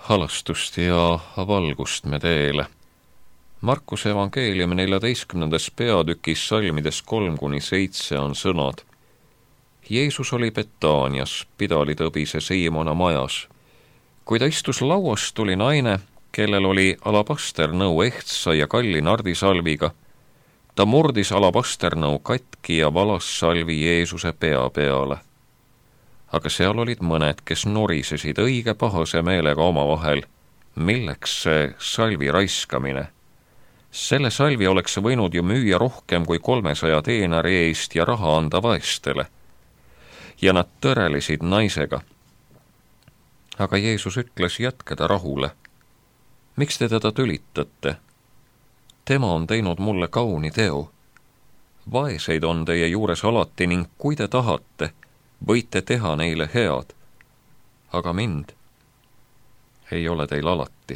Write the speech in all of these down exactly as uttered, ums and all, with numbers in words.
halastust ja valgust me teele. Markuse evangeeliumi neljateistkümnendas peatükis salmides kolm kuni seitse on sõnad. Jeesus oli Betaanias, pidalitõbise Siimona majas. Kui ta istus lauas, tuli naine, kellel oli alabasternõu ehtsa ja kalli nardisalviga. Ta murdis alabasternõu katki ja valas salvi Jeesuse pea peale. Aga seal olid mõned, kes norisesid õige pahase meelega omavahel. Milleks see salvi raiskamine? Selle salvi oleks võinud ju müüa rohkem kui kolmesaja teenari eest ja raha anda vaestele. Ja nad tõrelisid naisega. Aga Jeesus ütles jätkeda rahule. Miks te teda tülitate? Tema on teinud mulle kauni teo. Vaeseid on teie juures alati ning kui te tahate, võite teha neile head. Aga mind ei ole teil alati.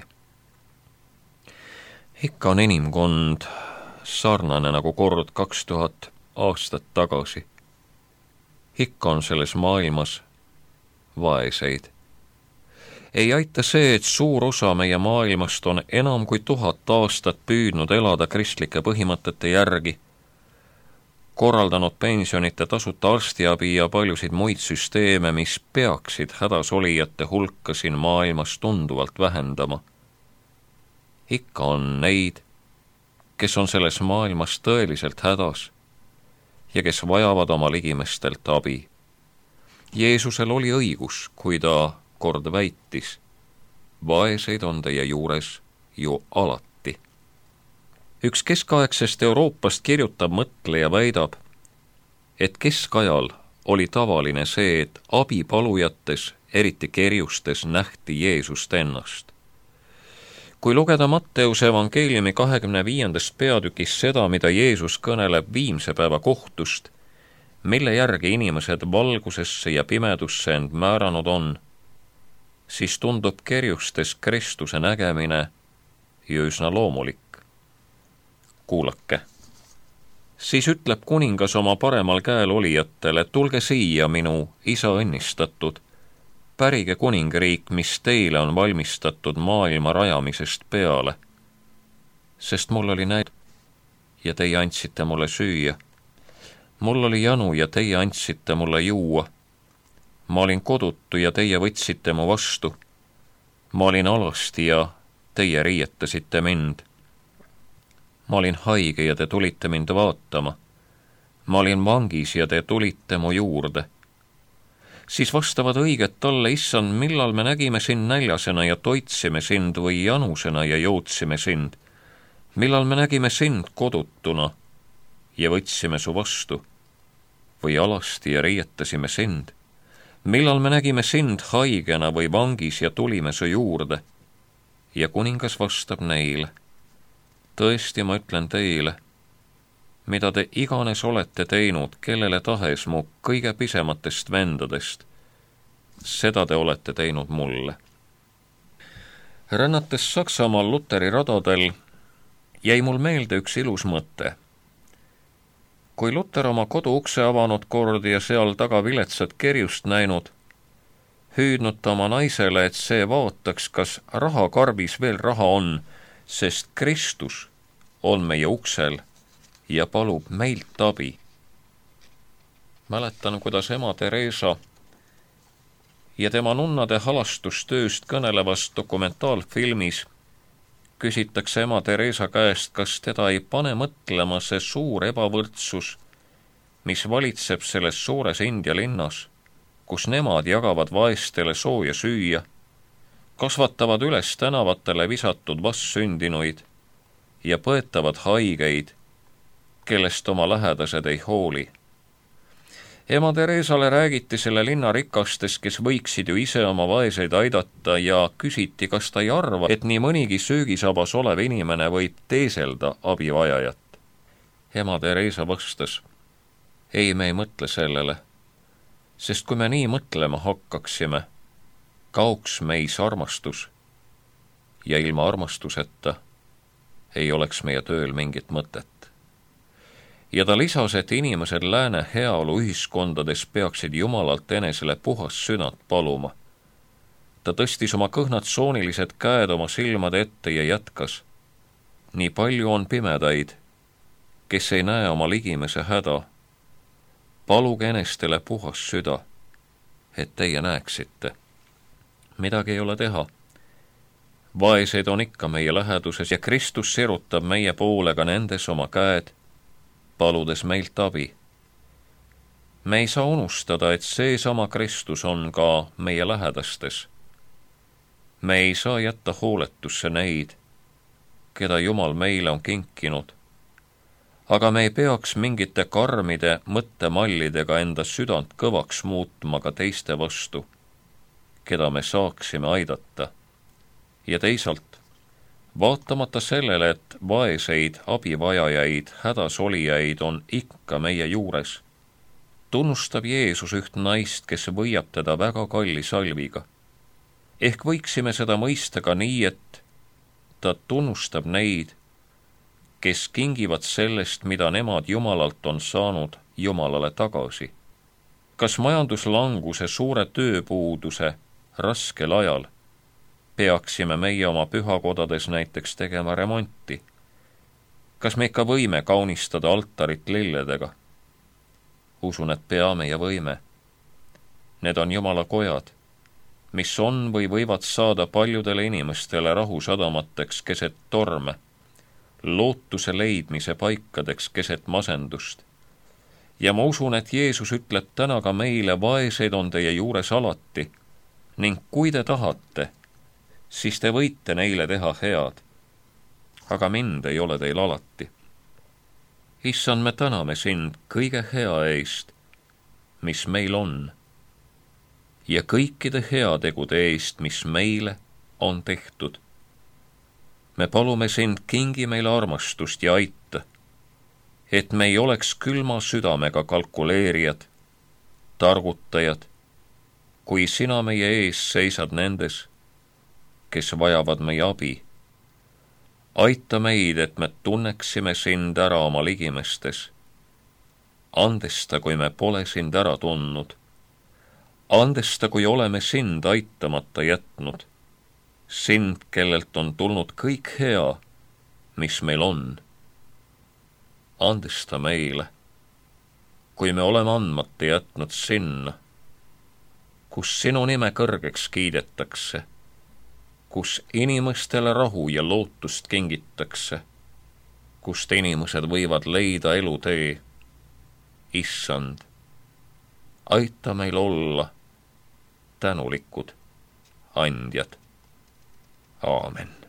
Ikka on inimkond sarnane nagu kord kaks tuhat aastat tagasi. Ikka on selles maailmas vaeseid. Ei aita see, et suur osa meie maailmast on enam kui tuhat aastat püüdnud elada kristlike põhimõtete järgi, korraldanud pensionite tasuta arstiabi ja paljusid muid süsteeme, mis peaksid hädasolijate hulka siin maailmas tunduvalt vähendama. Ikka on neid, kes on selles maailmas tõeliselt hädas ja kes vajavad oma ligimestelt abi. Jeesusel oli õigus, kui ta kord väitis, vaeseid on teie juures ju alati. Üks keskaegsest Euroopast kirjutab mõtleja väidab, et keskajal oli tavaline see, et abipalujates, eriti kerjustes, nähti Jeesust ennast. Kui lugeda Matteuse evangeeliumi kahekümne viiendast peatükis seda, mida Jeesus kõneleb viimse päeva kohtust, mille järgi inimesed valgusesse ja pimedusse end määranud on, siis tundub kerjustes Kristuse nägemine ju üsna loomulik. Kuulake. Siis ütleb kuningas oma paremal käel olijatele, tulge siia, minu isa õnnistatud, pärige kuningriik, mis teile on valmistatud maailma rajamisest peale. Sest mul oli näid ja teie andsite mulle süüa. Mul oli janu ja teie andsite mulle juua. Ma olin kodutu ja teie võtsite mu vastu. Ma olin alasti ja teie riietasite mind. Ma olin haige ja te tulite mind vaatama. Ma olin vangis ja te tulite mu juurde. Siis vastavad õiget talle, issand, millal me nägime sind näljasena ja toitsime sind või janusena ja jootsime sind? Millal me nägime sind kodutuna ja võtsime su vastu? Või alasti ja riietasime sind? Millal me nägime sind haigena või vangis ja tulime su juurde? Ja kuningas vastab neile, tõesti ma ütlen teile, mida te iganes olete teinud, kellele tahes mu kõige pisematest vendadest, seda te olete teinud mulle. Rännates Saksamaal Luteri radadel jäi mul meelde üks ilus mõte. Kui Luter oma kodu ukse avanud kord ja seal taga viletsat kerjust näinud, hüüdnud ta oma naisele, et see vaataks, kas rahakarbis veel raha on, sest Kristus on meie uksel ja palub meilt abi. Mäletan, kuidas ema Teresa ja tema nunnade halastustööst kõnelevas dokumentaalfilmis küsitakse ema Teresa käest, kas teda ei pane mõtlema see suur ebavõrdsus, mis valitseb selles suures India linnas, kus nemad jagavad vaestele sooja süüa, kasvatavad üles tänavatele visatud vastsündinuid ja põetavad haigeid, kellest oma lähedased ei hooli. Ema Teresale räägiti selle linna rikastes, kes võiksid ju ise oma vaeseid aidata ja küsiti, kas ta ei arva, et nii mõnigi söögisabas olev inimene võib teeselda abivajajat. Ema Teresa vastas, ei, me ei mõtle sellele, sest kui me nii mõtlema hakkaksime, kaoks meis armastus ja ilma armastuseta ei oleks meie tööl mingit mõtet. Ja ta lisas, et inimesed lääne heaolu ühiskondades peaksid Jumalalt enesele puhas südant paluma. ta tõstis oma kõhnad soonilised käed oma silmade ette ja jätkas. Nii palju on pimedaid, kes ei näe oma ligimese häda. Paluge enestele puhas süda, et teie näeksite. Midagi ei ole teha. Vaeseid on ikka meie läheduses ja Kristus sirutab meie poole ka nendes oma käed, paludes meilt abi. Me ei saa unustada, et seesama Kristus on ka meie lähedastes. Me ei saa jätta hooletusse neid, keda Jumal meile on kinkinud, aga me ei peaks mingite karmide mõttemallidega enda südant kõvaks muutma ka teiste vastu, keda me saaksime aidata. Ja teisalt, vaatamata sellele, et vaeseid, abivajajaid, hädasolijaid on ikka meie juures, tunnustab Jeesus üht naist, kes võiab teda väga kalli salviga. Ehk võiksime seda mõista ka nii, et ta tunnustab neid, kes kingivad sellest, mida nemad Jumalalt on saanud, Jumalale tagasi. Kas majanduslanguse, suure tööpuuduse, raskel ajal peaksime meie oma pühakodades näiteks tegema remonti? Kas me ikka võime kaunistada altarit lilledega? Usun, et peame ja võime. Need on Jumala kojad, mis on või võivad saada paljudele inimestele rahusadamateks keset torme, lootuse leidmise paikadeks keset masendust. Ja ma usun, et Jeesus ütleb täna ka meile, vaeseid on teie juures alati, ning kui te tahate, siis te võite neile teha head. Aga mind ei ole teil alati. Issand, me täname sind kõige hea eest, mis meil on, ja kõikide heategude eest, mis meile on tehtud. Me palume sind, kingi meile armastust ja aita, et me ei oleks külma südamega kalkuleerijad, targutajad, kui sina meie ees seisad nendes, kes vajavad meie abi. Aita meid, et me tunneksime sind ära oma ligimestes. Andesta, kui me pole sind ära tundnud. Andesta, kui oleme sind aitamata jätnud. Sind, kellelt on tulnud kõik hea, mis meil on. Andesta meile, kui me oleme andmata jätnud sinna, kus sinu nime kõrgeks kiidetakse, kus inimestele rahu ja lootust kingitakse, kust inimesed võivad leida elutee. Issand, aita meil olla tänulikud andjad. Aamen.